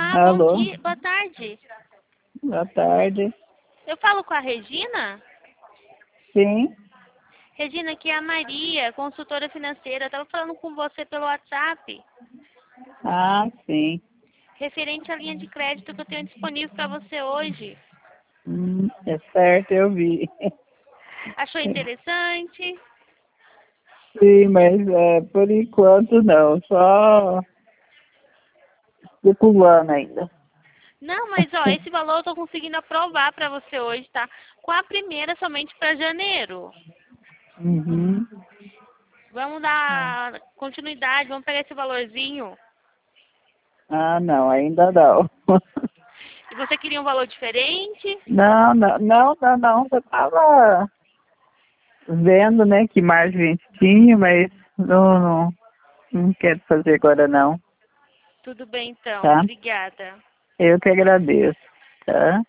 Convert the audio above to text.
Bom Alô, dia, boa tarde. boa tarde. Eu falo com a Regina? Sim, Regina, aqui é a Maria, consultora financeira. Eu tava falando com você pelo WhatsApp, sim. referente à linha de crédito que eu tenho disponível para você hoje. É certo, eu vi. Achou interessante? Sim, mas por enquanto não, só especulando ainda. Não, mas ó, esse valor eu tô conseguindo aprovar para você hoje, tá? Com a primeira somente para janeiro. Uhum. Vamos dar continuidade, vamos pegar esse valorzinho. Não, ainda não. E você queria um valor diferente? Não, não, não, não, não. Eu tava vendo, né, que margem a gente tinha, mas não quero fazer agora não, Tudo bem então, tá? obrigada. Eu que agradeço, tá?